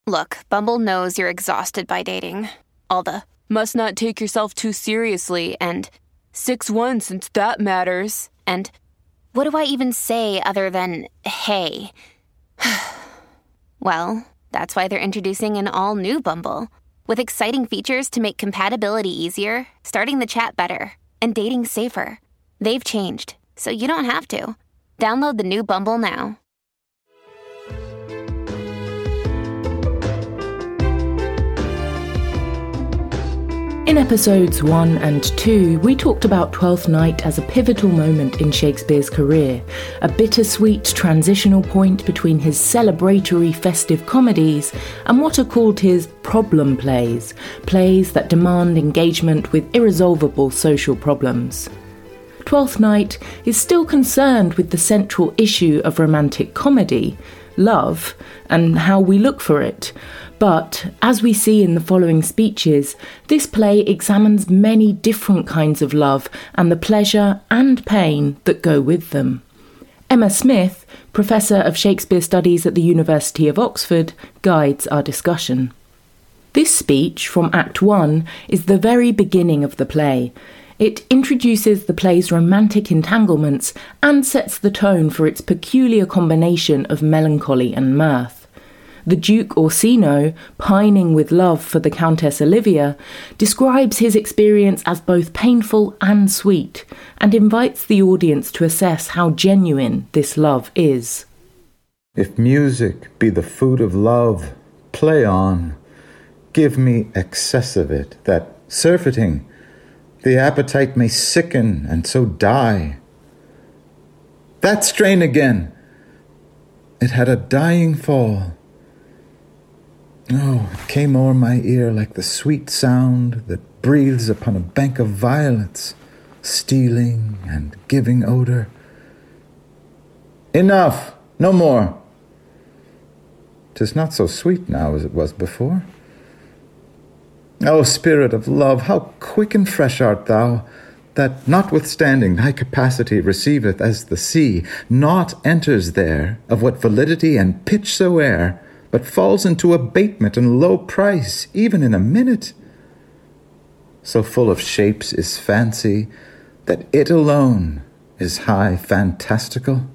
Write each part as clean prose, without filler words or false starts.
Look, Bumble knows you're exhausted by dating. All the, must not take yourself too seriously, and 6'1" since that matters. And what do I even say other than, hey? Well, that's why they're introducing an all-new Bumble, with exciting features to make compatibility easier, starting the chat better, and dating safer. They've changed, so you don't have to. Download the new Bumble now. In episodes 1 and 2, we talked about Twelfth Night as a pivotal moment in Shakespeare's career, a bittersweet transitional point between his celebratory festive comedies and what are called his problem plays, plays that demand engagement with irresolvable social problems. Twelfth Night is still concerned with the central issue of romantic comedy, love, and how we look for it. But, as we see in the following speeches, this play examines many different kinds of love and the pleasure and pain that go with them. Emma Smith, Professor of Shakespeare Studies at the University of Oxford, guides our discussion. This speech from Act 1 is the very beginning of the play. It introduces the play's romantic entanglements and sets the tone for its peculiar combination of melancholy and mirth. The Duke Orsino, pining with love for the Countess Olivia, describes his experience as both painful and sweet, and invites the audience to assess how genuine this love is. If music be the food of love, play on. Give me excess of it, that surfeiting, the appetite may sicken and so die. That strain again, it had a dying fall. Oh, it came o'er my ear like the sweet sound that breathes upon a bank of violets, stealing and giving odor. Enough, no more. 'Tis not so sweet now as it was before. O spirit of love, how quick and fresh art thou, that notwithstanding thy capacity receiveth as the sea, naught enters there of what validity and pitch soe'er, but falls into abatement and low price, even in a minute. So full of shapes is fancy, that it alone is high fantastical.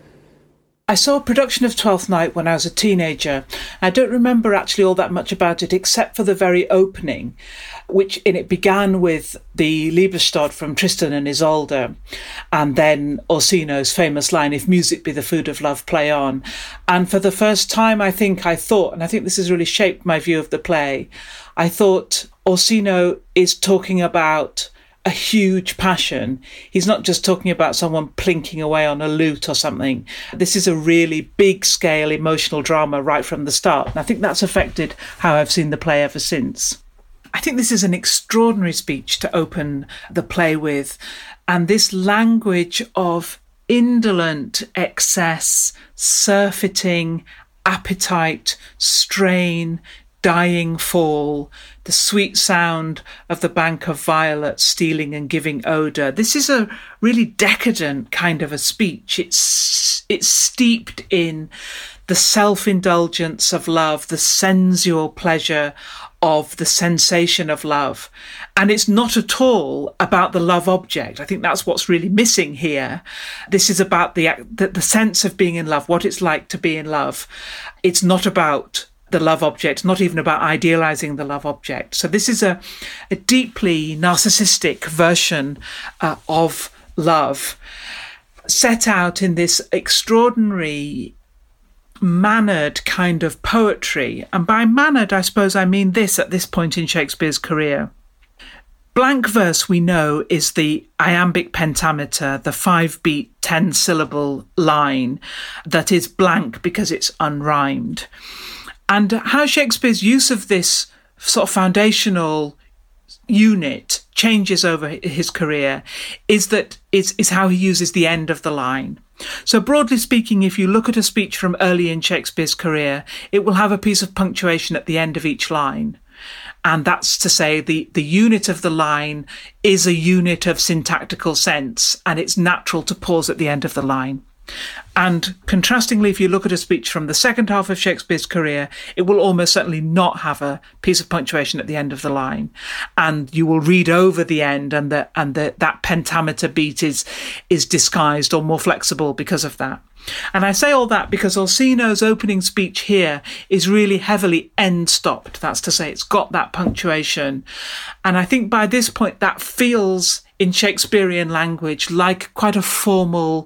I saw a production of Twelfth Night when I was a teenager. I don't remember actually all that much about it, except for the very opening, which in it began with the Liebestod from Tristan and Isolde, and then Orsino's famous line, "If music be the food of love, play on." And for the first time, I think this has really shaped my view of the play, I thought Orsino is talking about a huge passion. He's not just talking about someone plinking away on a lute or something. This is a really big scale emotional drama right from the start. And I think that's affected how I've seen the play ever since. I think this is an extraordinary speech to open the play with. And this language of indolent excess, surfeiting, appetite, strain, dying fall, the sweet sound of the bank of violets stealing and giving odour. This is a really decadent kind of a speech. It's steeped in the self-indulgence of love, the sensual pleasure of the sensation of love. And it's not at all about the love object. I think that's what's really missing here. This is about the sense of being in love, what it's like to be in love. It's not about the love object, not even about idealizing the love object. So this is a deeply narcissistic version of love, set out in this extraordinary mannered kind of poetry. And by mannered, I suppose I mean this at this point in Shakespeare's career. Blank verse, we know, is the iambic pentameter, the 5-beat, 10-syllable line that is blank because it's unrhymed. And how Shakespeare's use of this sort of foundational unit changes over his career is how he uses the end of the line. So broadly speaking, if you look at a speech from early in Shakespeare's career, it will have a piece of punctuation at the end of each line. And that's to say the unit of the line is a unit of syntactical sense, and it's natural to pause at the end of the line. And contrastingly, if you look at a speech from the second half of Shakespeare's career, it will almost certainly not have a piece of punctuation at the end of the line. And you will read over the end, and that pentameter beat is disguised or more flexible because of that. And I say all that because Orsino's opening speech here is really heavily end-stopped. That's to say, it's got that punctuation. And I think by this point, that feels, in Shakespearean language, like quite a formal,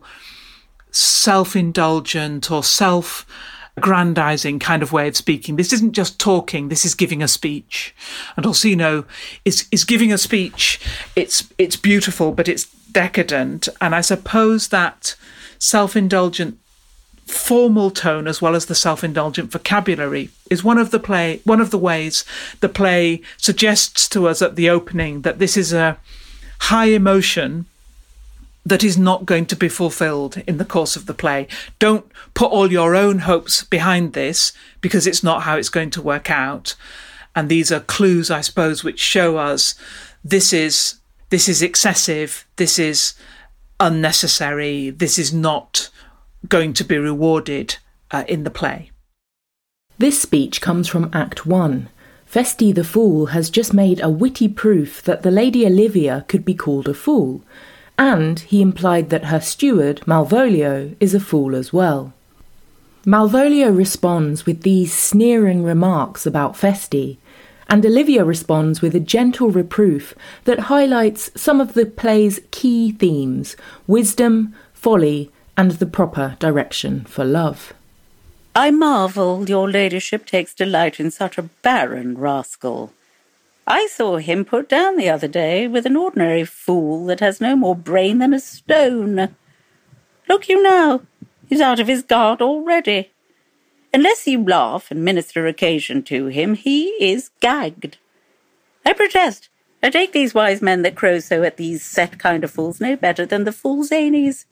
self-indulgent or self-aggrandizing kind of way of speaking. This isn't just talking, this is giving a speech. And Orsino is giving a speech. It's beautiful, but it's decadent. And I suppose that self-indulgent formal tone, as well as the self-indulgent vocabulary, is one of the ways the play suggests to us at the opening that this is a high emotion that is not going to be fulfilled in the course of the play. Don't put all your own hopes behind this, because it's not how it's going to work out. And these are clues, I suppose, which show us this is excessive, this is unnecessary, this is not going to be rewarded in the play. This speech comes from Act 1. Feste the Fool has just made a witty proof that the Lady Olivia could be called a fool, and he implied that her steward, Malvolio, is a fool as well. Malvolio responds with these sneering remarks about Feste, and Olivia responds with a gentle reproof that highlights some of the play's key themes: wisdom, folly, and the proper direction for love. I marvel your ladyship takes delight in such a barren rascal. I saw him put down the other day with an ordinary fool that has no more brain than a stone. Look you now, he's out of his guard already. Unless you laugh and minister occasion to him, he is gagged. I protest, I take these wise men that crow so at these set kind of fools no better than the fool zanies.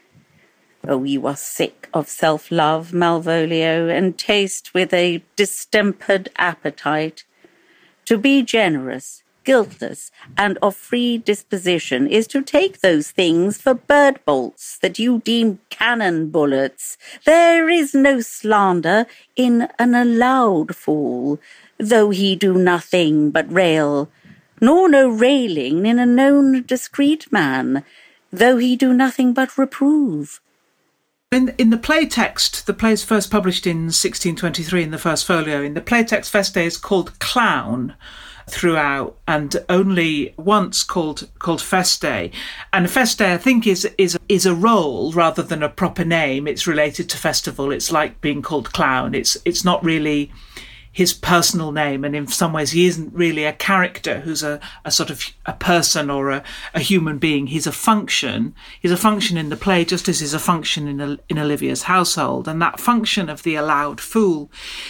Oh, you are sick of self-love, Malvolio, and taste with a distempered appetite. To be generous, guiltless, and of free disposition is to take those things for bird bolts that you deem cannon bullets. There is no slander in an allowed fool, though he do nothing but rail, nor no railing in a known discreet man, though he do nothing but reprove. In the play text, the play is first published in 1623 in the first folio. In the play text, Feste is called Clown throughout, and only once called Feste. And Feste, I think, is a role rather than a proper name. It's related to festival. It's like being called Clown. It's not really his personal name, and in some ways he isn't really a character who's a sort of a person or a human being. He's a function. He's a function in the play, just as he's a function in Olivia's household. And that function of the allowed fool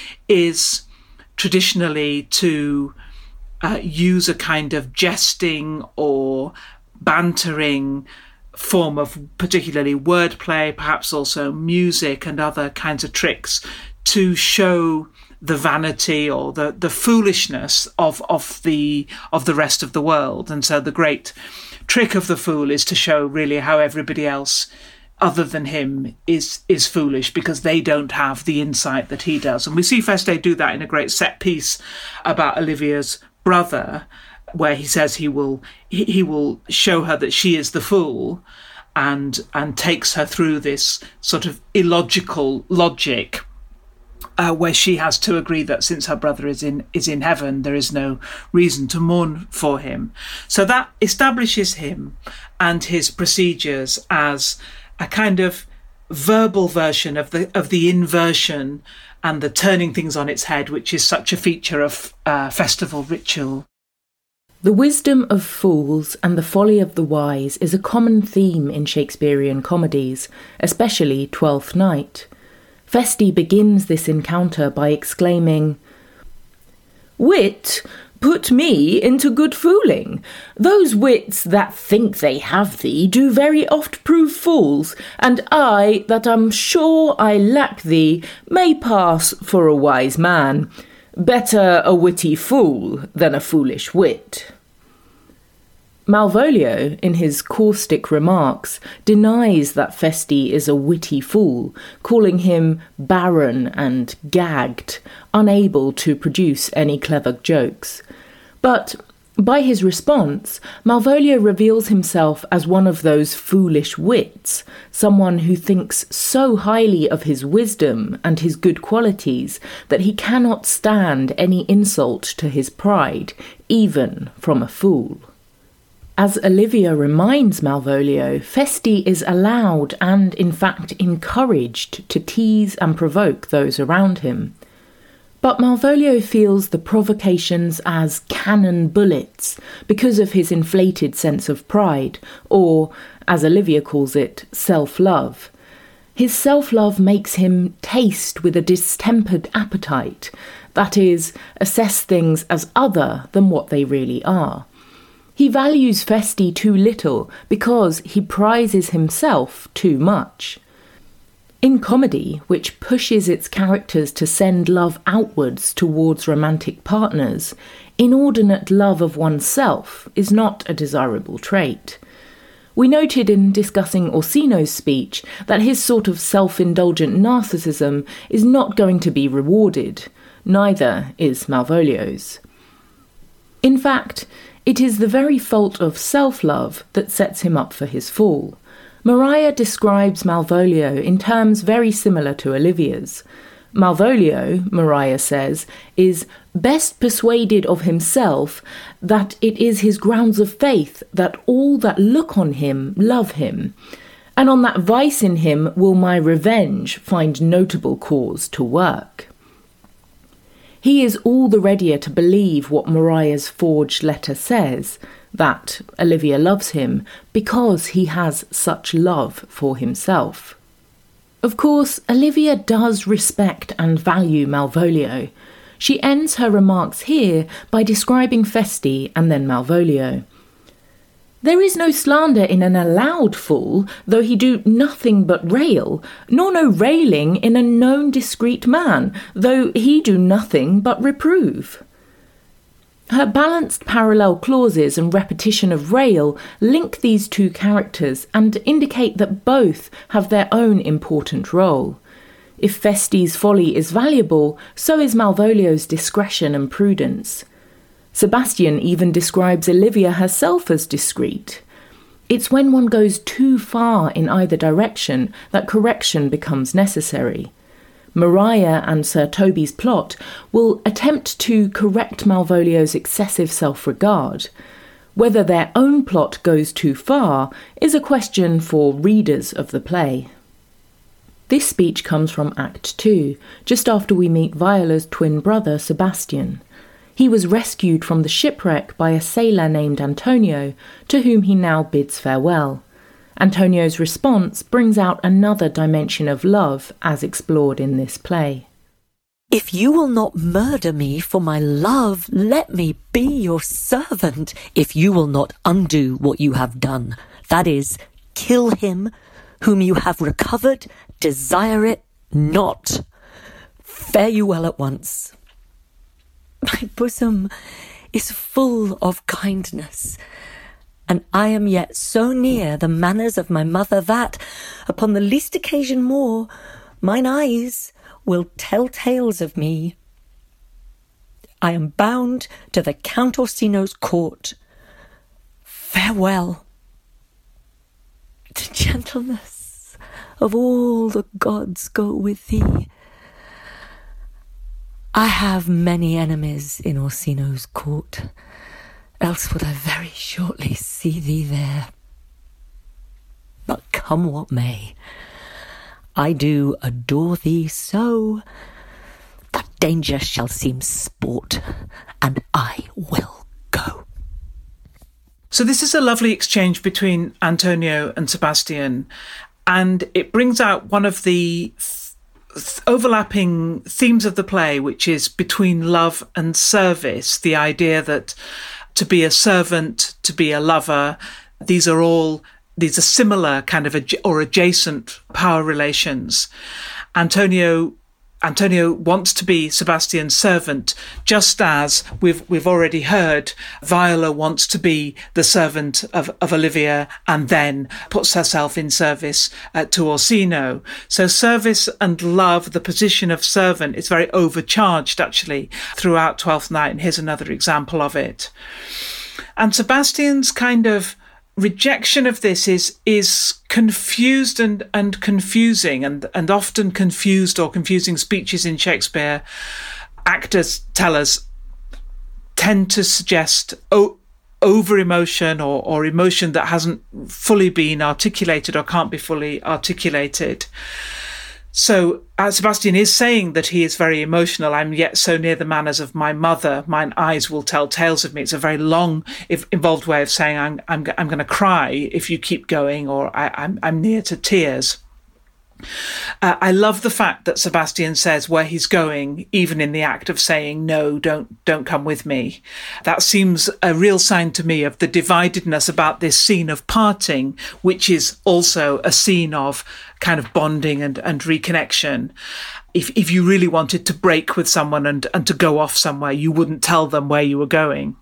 is traditionally to use a kind of jesting or bantering form of particularly wordplay, perhaps also music and other kinds of tricks, to show the vanity or the foolishness of the rest of the world. And so the great trick of the fool is to show really how everybody else other than him is foolish, because they don't have the insight that he does. And we see Feste do that in a great set piece about Olivia's brother, where he says he will show her that she is the fool, and takes her through this sort of illogical logic, where she has to agree that since her brother is in heaven, there is no reason to mourn for him. So that establishes him and his procedures as a kind of verbal version of the inversion and the turning things on its head, which is such a feature of festival ritual. The wisdom of fools and the folly of the wise is a common theme in Shakespearean comedies, especially Twelfth Night. Feste begins this encounter by exclaiming, "Wit, put me into good fooling. Those wits that think they have thee do very oft prove fools, and I, that am sure I lack thee, may pass for a wise man. Better a witty fool than a foolish wit." Malvolio, in his caustic remarks, denies that Feste is a witty fool, calling him barren and gagged, unable to produce any clever jokes. But by his response, Malvolio reveals himself as one of those foolish wits, someone who thinks so highly of his wisdom and his good qualities that he cannot stand any insult to his pride, even from a fool. As Olivia reminds Malvolio, Feste is allowed and, in fact, encouraged to tease and provoke those around him. But Malvolio feels the provocations as cannon bullets because of his inflated sense of pride, or, as Olivia calls it, self-love. His self-love makes him taste with a distempered appetite, that is, assess things as other than what they really are. He values Feste too little because he prizes himself too much. In comedy, which pushes its characters to send love outwards towards romantic partners, inordinate love of oneself is not a desirable trait. We noted in discussing Orsino's speech that his sort of self-indulgent narcissism is not going to be rewarded, neither is Malvolio's. In fact, it is the very fault of self-love that sets him up for his fall. Maria describes Malvolio in terms very similar to Olivia's. Malvolio, Maria says, is best persuaded of himself that it is his grounds of faith that all that look on him love him, and on that vice in him will my revenge find notable cause to work. He is all the readier to believe what Maria's forged letter says, that Olivia loves him because he has such love for himself. Of course, Olivia does respect and value Malvolio. She ends her remarks here by describing Feste and then Malvolio. There is no slander in an allowed fool, though he do nothing but rail, nor no railing in a known discreet man, though he do nothing but reprove. Her balanced parallel clauses and repetition of rail link these two characters and indicate that both have their own important role. If Feste's folly is valuable, so is Malvolio's discretion and prudence. Sebastian even describes Olivia herself as discreet. It's when one goes too far in either direction that correction becomes necessary. Maria and Sir Toby's plot will attempt to correct Malvolio's excessive self-regard. Whether their own plot goes too far is a question for readers of the play. This speech comes from Act 2, just after we meet Viola's twin brother Sebastian. He was rescued from the shipwreck by a sailor named Antonio, to whom he now bids farewell. Antonio's response brings out another dimension of love as explored in this play. If you will not murder me for my love, let me be your servant. If you will not undo what you have done, that is, kill him whom you have recovered, desire it not. Fare you well at once. My bosom is full of kindness, and I am yet so near the manners of my mother that, upon the least occasion more, mine eyes will tell tales of me. I am bound to the Count Orsino's court. Farewell. The gentleness of all the gods go with thee. I have many enemies in Orsino's court, else would I very shortly see thee there. But come what may, I do adore thee so, that danger shall seem sport, and I will go. So this is a lovely exchange between Antonio and Sebastian, and it brings out one of the overlapping themes of the play, which is between love and service, the idea that to be a servant, to be a lover, these are similar kind of or adjacent power relations. Antonio Antonio wants to be Sebastian's servant, just as we've already heard Viola wants to be the servant of Olivia and then puts herself in service to Orsino. So service and love, the position of servant, is very overcharged actually throughout Twelfth Night, and here's another example of it. And Sebastian's kind of rejection of this is confused and confusing, and often confused or confusing speeches in Shakespeare, actors tell us, tend to suggest over emotion or emotion that hasn't fully been articulated or can't be fully articulated. So Sebastian is saying that he is very emotional. I'm yet so near the manners of my mother. Mine eyes will tell tales of me. It's a very long, involved way of saying I'm going to cry if you keep going, or I'm near to tears. I love the fact that Sebastian says where he's going, even in the act of saying, no, don't come with me. That seems a real sign to me of the dividedness about this scene of parting, which is also a scene of kind of bonding and reconnection. If you really wanted to break with someone and to go off somewhere, you wouldn't tell them where you were going.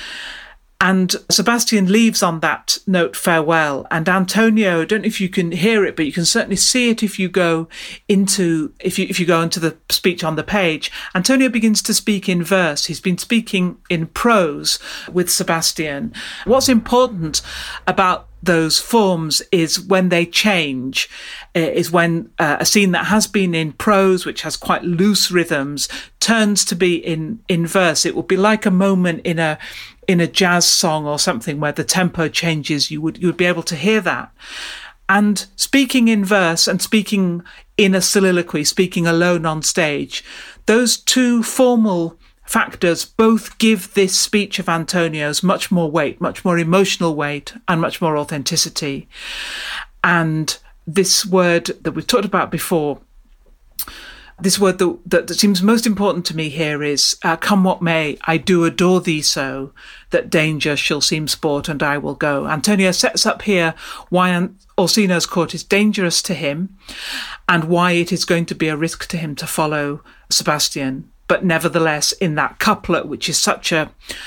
And Sebastian leaves on that note, farewell. And Antonio, I don't know if you can hear it, but you can certainly see it if you go into the speech on the page. Antonio begins to speak in verse. He's been speaking in prose with Sebastian. What's important about those forms is when they change, is when a scene that has been in prose, which has quite loose rhythms, turns to be in verse. It will be like a moment in a jazz song or something where the tempo changes. You would be able to hear that. And speaking in verse and speaking in a soliloquy, speaking alone on stage, those two formal factors both give this speech of Antonio's much more weight, much more emotional weight, and much more authenticity. And this word that we've talked about before, this word that seems most important to me here is, come what may, I do adore thee so, that danger shall seem sport and I will go. Antonio sets up here why Orsino's court is dangerous to him and why it is going to be a risk to him to follow Sebastian. But nevertheless, in that couplet, which is such a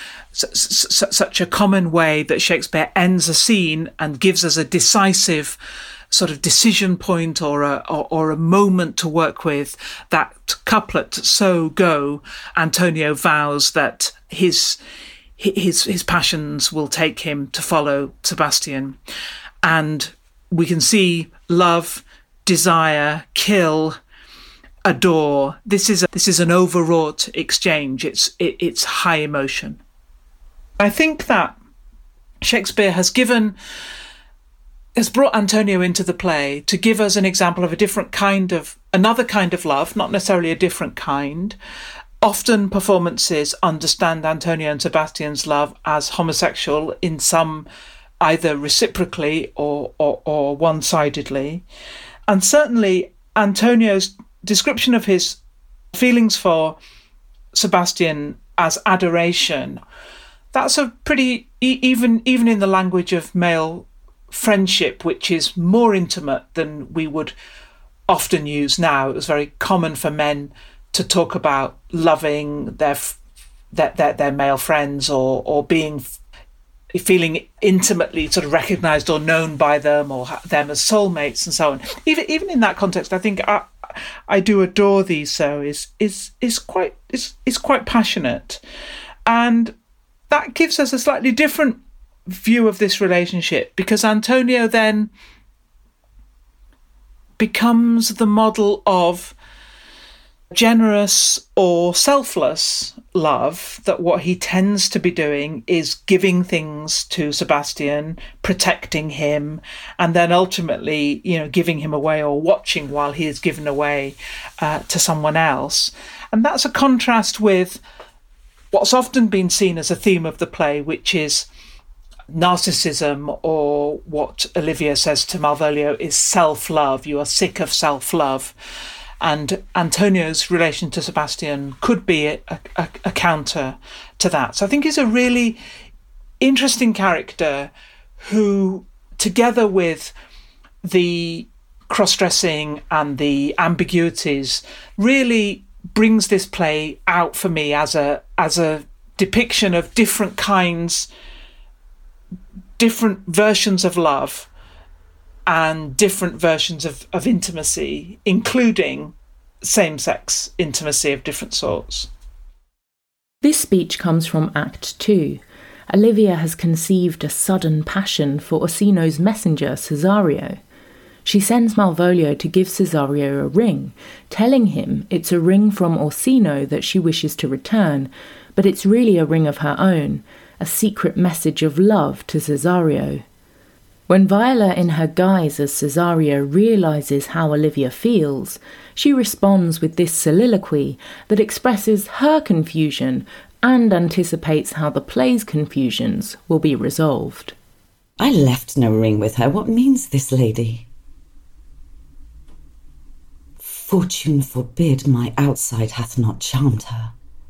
common way that Shakespeare ends a scene and gives us a decisive sort of decision point or a moment to work with, that couplet, so go, Antonio vows that his passions will take him to follow Sebastian. And we can see love, desire, kill, adore. This is an overwrought exchange. It's high emotion. I think that Shakespeare has brought Antonio into the play to give us an example of another kind of love, not necessarily a different kind. Often performances understand Antonio and Sebastian's love as homosexual, in some either reciprocally or one-sidedly. And certainly Antonio's description of his feelings for Sebastian as adoration, that's a pretty, even in the language of male friendship, which is more intimate than we would often use now. It was very common for men to talk about loving their male friends or feeling intimately sort of recognised or known by them, or them as soulmates and so on. Even in that context, I think I do adore thee so is quite passionate, and that gives us a slightly different view of this relationship, because Antonio then becomes the model of generous or selfless love, that what he tends to be doing is giving things to Sebastian, protecting him, and then ultimately, giving him away or watching while he is given away to someone else. And that's a contrast with what's often been seen as a theme of the play, which is narcissism, or what Olivia says to Malvolio is self-love. You are sick of self-love. And Antonio's relation to Sebastian could be a counter to that. So I think he's a really interesting character who, together with the cross-dressing and the ambiguities really brings this play out for me as a depiction of different kinds, different versions of love and different versions of intimacy, including same-sex intimacy of different sorts. This speech comes from Act 2. Olivia has conceived a sudden passion for Orsino's messenger, Cesario. She sends Malvolio to give Cesario a ring, telling him it's a ring from Orsino that she wishes to return, but it's really a ring of her own, a secret message of love to Cesario. When Viola, in her guise as Cesario, realises how Olivia feels, she responds with this soliloquy that expresses her confusion and anticipates how the play's confusions will be resolved. I left no ring with her. What means this, lady? Fortune forbid my outside hath not charmed her.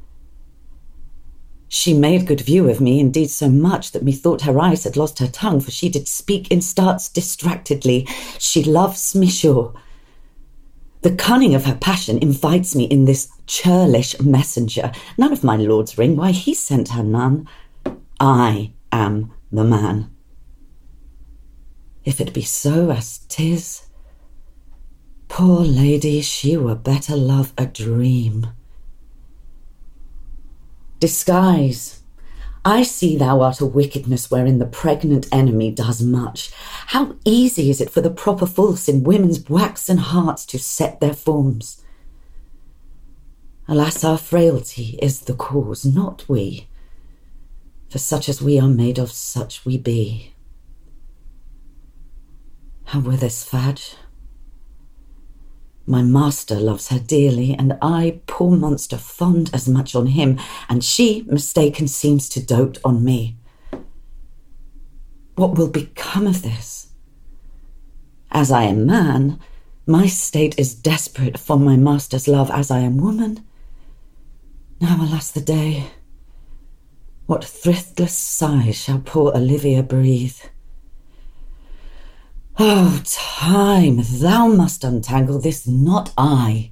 She made good view of me, indeed so much that methought her eyes had lost her tongue, for she did speak in starts distractedly. She loves me sure. The cunning of her passion invites me in this churlish messenger. None of my lord's ring, why he sent her none. I am the man. If it be so as 'tis, poor lady, she were better love a dream. Disguise. I see thou art a wickedness wherein the pregnant enemy does much. How easy is it for the proper false in women's waxen hearts to set their forms. Alas, our frailty is the cause, not we. For such as we are made of, such we be. How withers Fadge? My master loves her dearly, and I, poor monster, fond as much on him, and she, mistaken, seems to dote on me. What will become of this? As I am man, my state is desperate for my master's love. As I am woman, now alas the day, what thriftless sighs shall poor Olivia breathe? Oh, time, thou must untangle this, not I.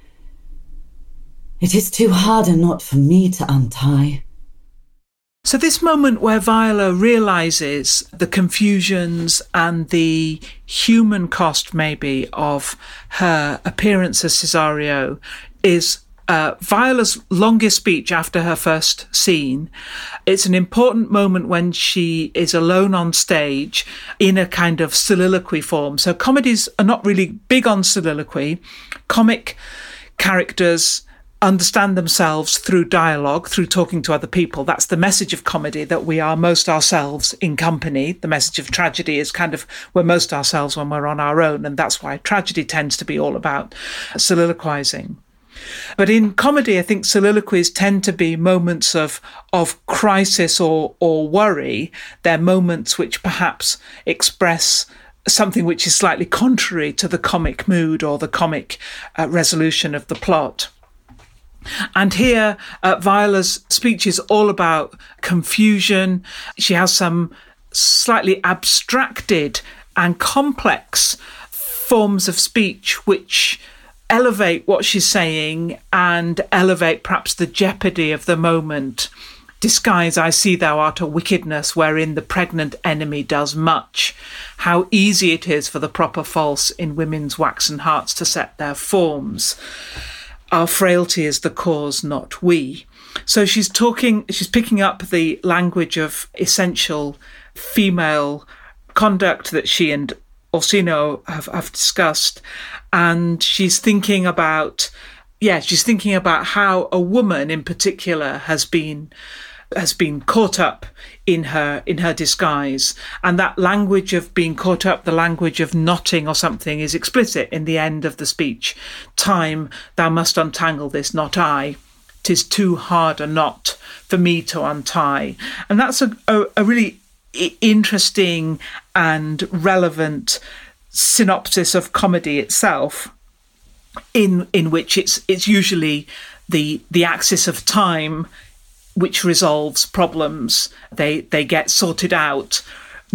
It is too hard a knot for me to untie. So this moment where Viola realises the confusions and the human cost, maybe, of her appearance as Cesario is Viola's longest speech after her first scene. It's an important moment when she is alone on stage in a kind of soliloquy form. So comedies are not really big on soliloquy. Comic characters understand themselves through dialogue, through talking to other people. That's the message of comedy, that we are most ourselves in company. The message of tragedy is kind of we're most ourselves when we're on our own, and that's why tragedy tends to be all about soliloquizing. But in comedy, I think soliloquies tend to be moments of crisis or worry. They're moments which perhaps express something which is slightly contrary to the comic mood or the comic resolution of the plot. And here, Viola's speech is all about confusion. She has some slightly abstracted and complex forms of speech which elevate what she's saying and elevate perhaps the jeopardy of the moment. Disguise, I see thou art a wickedness wherein the pregnant enemy does much. How easy it is for the proper false in women's waxen hearts to set their forms. Our frailty is the cause, not we. So she's picking up the language of essential female conduct that she and Orsino have discussed, and she's thinking about how a woman in particular has been caught up in her disguise, and that language of being caught up, the language of knotting or something, is explicit in the end of the speech. Time, thou must untangle this, not I. 'Tis too hard a knot for me to untie. And that's a really interesting and relevant synopsis of comedy itself, in which it's usually the axis of time which resolves problems. They get sorted out, not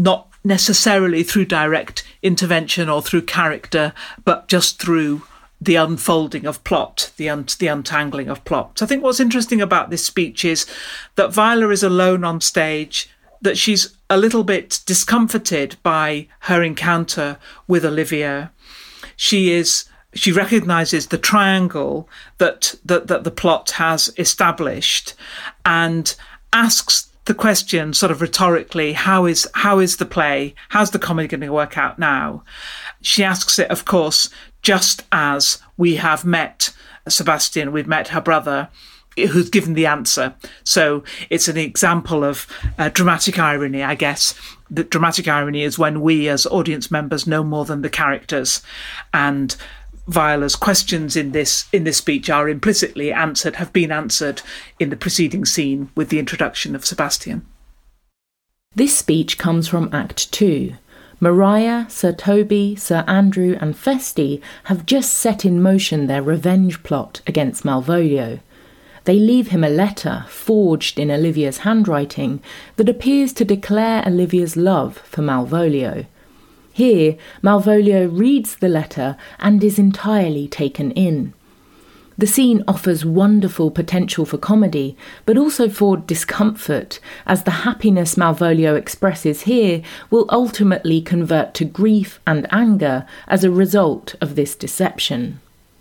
necessarily through direct intervention or through character, but just through the unfolding of plot, the untangling of plot. So I think what's interesting about this speech is that Viola is alone on stage, that she's a little bit discomforted by her encounter with Olivia. She recognises the triangle that the plot has established, and asks the question sort of rhetorically, how is the play, how's the comedy going to work out now? She asks it, of course, just as we have met Sebastian, we've met her brother, who's given the answer. So it's an example of dramatic irony, I guess. The dramatic irony is when we as audience members know more than the characters, and Viola's questions in this speech are implicitly have been answered in the preceding scene with the introduction of Sebastian. This speech comes from Act 2. Maria, Sir Toby, Sir Andrew and Feste have just set in motion their revenge plot against Malvolio. They leave him a letter forged in Olivia's handwriting that appears to declare Olivia's love for Malvolio. Here, Malvolio reads the letter and is entirely taken in. The scene offers wonderful potential for comedy, but also for discomfort, as the happiness Malvolio expresses here will ultimately convert to grief and anger as a result of this deception.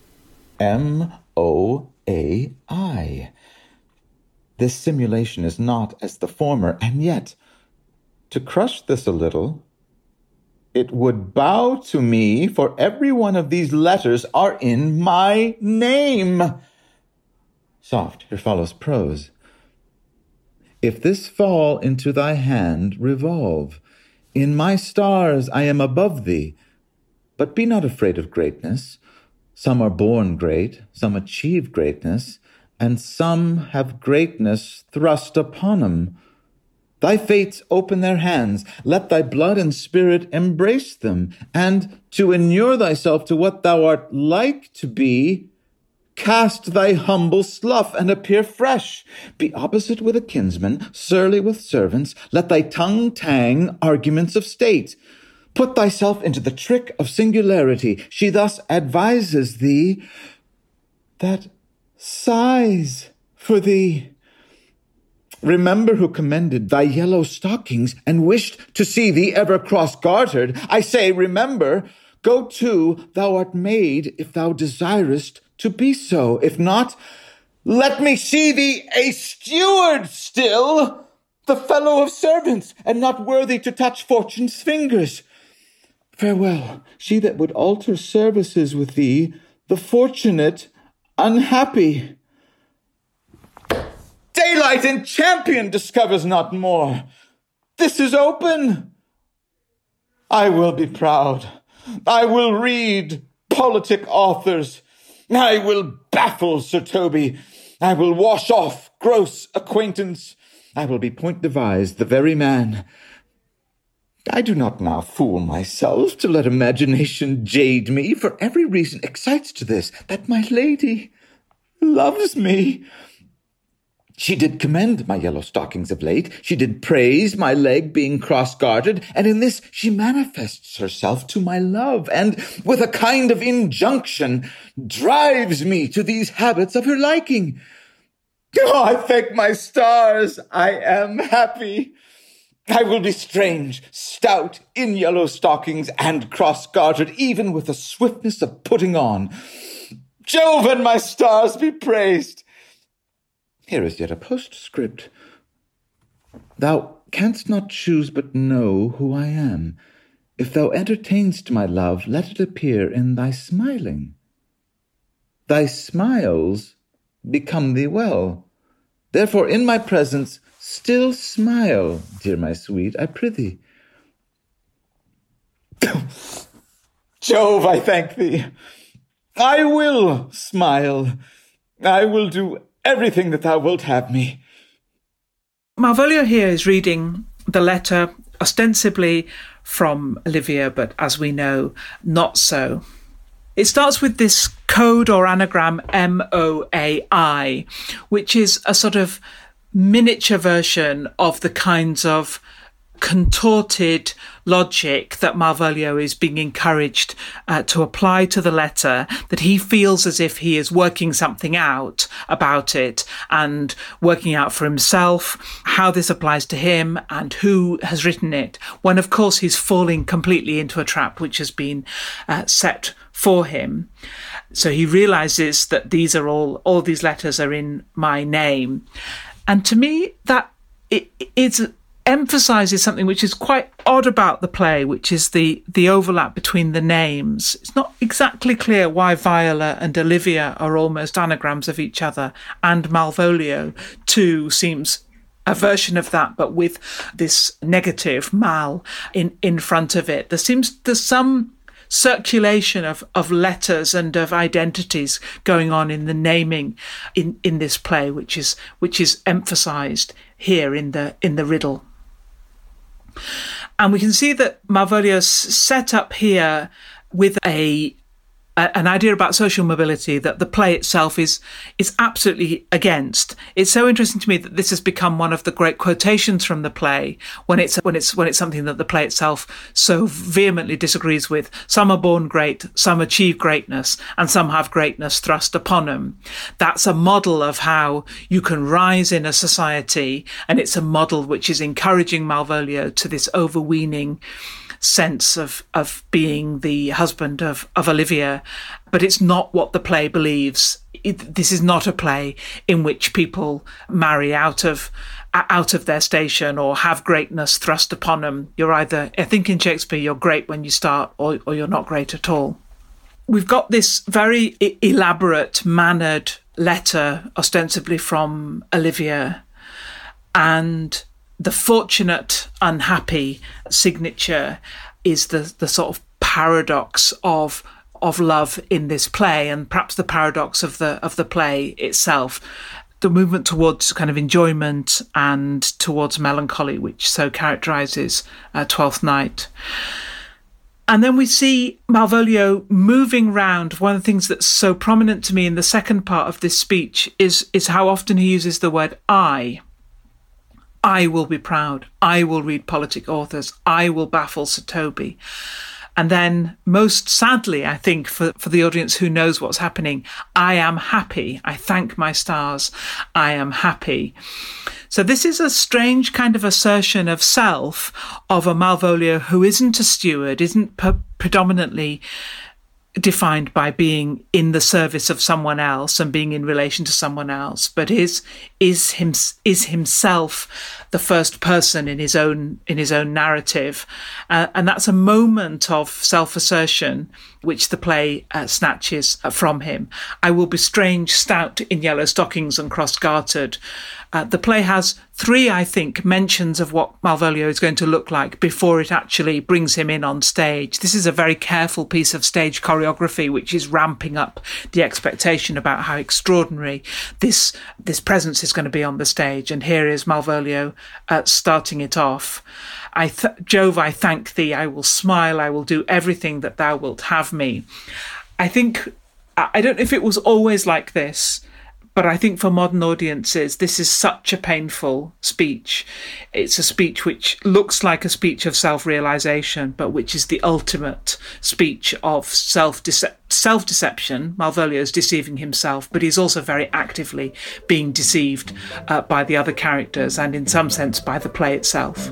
M-O-A-I. This simulation is not as the former, and yet, to crush this a little, it would bow to me, for every one of these letters are in my name. Soft, here follows prose. If this fall into thy hand, revolve. In my stars I am above thee. But be not afraid of greatness. Some are born great, some achieve greatness, and some have greatness thrust upon 'em. Thy fates open their hands, let thy blood and spirit embrace them, and to inure thyself to what thou art like to be, cast thy humble slough and appear fresh. Be opposite with a kinsman, surly with servants, let thy tongue tang arguments of state. Put thyself into the trick of singularity. She thus advises thee that sighs for thee. Remember who commended thy yellow stockings and wished to see thee ever cross-gartered. I say, remember, go to, thou art made if thou desirest to be so. If not, let me see thee a steward still, the fellow of servants, and not worthy to touch fortune's fingers. Farewell, she that would alter services with thee, the fortunate, unhappy. Daylight and champion discovers not more. This is open. I will be proud. I will read politic authors. I will baffle Sir Toby. I will wash off gross acquaintance. I will be point devised, the very man. I do not now fool myself to let imagination jade me, for every reason excites to this, that my lady loves me. She did commend my yellow stockings of late. She did praise my leg being cross-gartered, and in this she manifests herself to my love, and with a kind of injunction drives me to these habits of her liking. Oh, I thank my stars, I am happy. I will be strange, stout, in yellow stockings, and cross-gartered, even with the swiftness of putting on. Jove and my stars be praised! Here is yet a postscript. Thou canst not choose but know who I am. If thou entertainst my love, let it appear in thy smiling. Thy smiles become thee well. Therefore in my presence still smile, dear my sweet, I prithee. Jove, I thank thee. I will smile. I will do everything that thou wilt have me. Malvolio here is reading the letter ostensibly from Olivia, but as we know, not so. It starts with this code or anagram MOAI, which is a sort of miniature version of the kinds of contorted logic that Malvolio is being encouraged to apply to the letter, that he feels as if he is working something out about it and working out for himself how this applies to him and who has written it, when of course he's falling completely into a trap which has been set for him. So he realizes that these are all these letters are in my name. And to me, that it emphasises something which is quite odd about the play, which is the overlap between the names. It's not exactly clear why Viola and Olivia are almost anagrams of each other, and Malvolio too seems a version of that, but with this negative mal in front of it. There's some circulation of letters and of identities going on in the naming in this play, which is emphasised here in the riddle. And we can see that Malvolio's set up here with an idea about social mobility that the play itself is absolutely against. It's so interesting to me that this has become one of the great quotations from the play when it's something that the play itself so vehemently disagrees with. Some are born great, some achieve greatness, and some have greatness thrust upon them. That's a model of how you can rise in a society, and it's a model which is encouraging Malvolio to this overweening sense of being the husband of Olivia, but it's not what the play believes. This is not a play in which people marry out of their station or have greatness thrust upon them. You're either, I think in Shakespeare, you're great when you start or you're not great at all. We've got this very elaborate, mannered letter, ostensibly from Olivia, and the fortunate, unhappy signature is the sort of paradox of love in this play, and perhaps the paradox of the play itself. The movement towards kind of enjoyment and towards melancholy, which so characterises Twelfth Night. And then we see Malvolio moving round. One of the things that's so prominent to me in the second part of this speech is how often he uses the word I. I will be proud. I will read politic authors. I will baffle Sir Toby. And then, most sadly, I think, for the audience who knows what's happening, I am happy. I thank my stars. I am happy. So this is a strange kind of assertion of self of a Malvolio who isn't a steward, isn't predominantly defined by being in the service of someone else and being in relation to someone else, but is himself the first person in his own narrative, and that's a moment of self-assertion which the play snatches from him. I will be strange, stout in yellow stockings and cross-gartered. The play has 3, I think, mentions of what Malvolio is going to look like before it actually brings him in on stage. This is a very careful piece of stage choreography, which is ramping up the expectation about how extraordinary this presence is going to be on the stage. And here is Malvolio starting it off. Jove, I thank thee. I will smile. I will do everything that thou wilt have me. I don't know if it was always like this, but I think for modern audiences, this is such a painful speech. It's a speech which looks like a speech of self-realisation, but which is the ultimate speech of self-deception. Malvolio's deceiving himself, but he's also very actively being deceived by the other characters and, in some sense, by the play itself.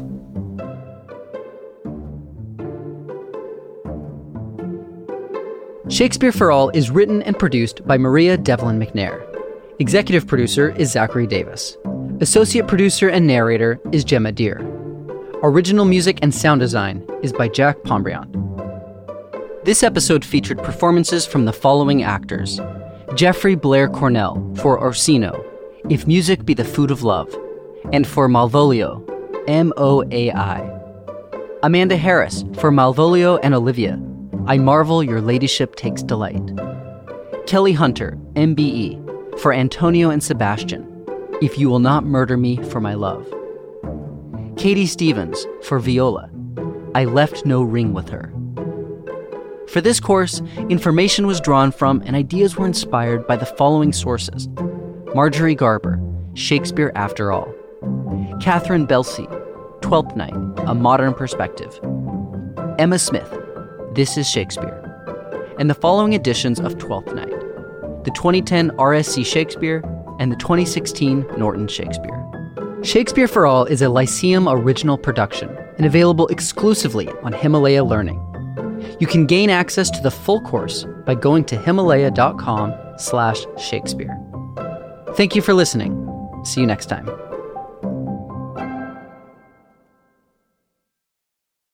Shakespeare for All is written and produced by Maria Devlin McNair. Executive producer is Zachary Davis. Associate producer and narrator is Gemma Deer. Original music and sound design is by Jack Pombriand. This episode featured performances from the following actors: Jeffrey Blair Cornell for Orsino, If Music Be the Food of Love, and for Malvolio, Moai. Amanda Harris for Malvolio and Olivia, I Marvel Your Ladyship Takes Delight. Kelly Hunter, MBE, for Antonio and Sebastian, If You Will Not Murder Me for My Love. Katie Stevens, for Viola, I Left No Ring With Her. For this course, information was drawn from and ideas were inspired by the following sources: Marjorie Garber, Shakespeare After All; Catherine Belsey, Twelfth Night, A Modern Perspective, Emma Smith, This is Shakespeare, and the following editions of Twelfth Night: the 2010 RSC Shakespeare and the 2016 Norton Shakespeare. Shakespeare for All is a Lyceum original production and available exclusively on Himalaya Learning. You can gain access to the full course by going to himalaya.com/Shakespeare. Thank you for listening. See you next time.